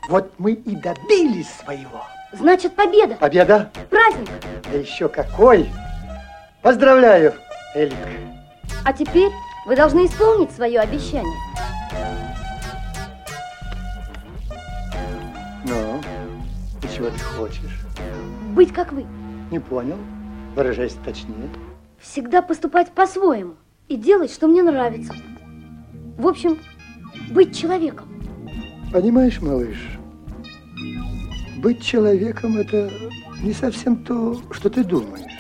Вот мы и добились своего. Значит, победа. Победа. Праздник. Да еще какой. Поздравляю, Элик. А теперь вы должны исполнить свое обещание. Ну, и чего ты хочешь? Быть как вы. Не понял. Выражайся точнее. Всегда поступать по-своему и делать, что мне нравится. В общем, быть человеком. Понимаешь, малыш, быть человеком – это не совсем то, что ты думаешь.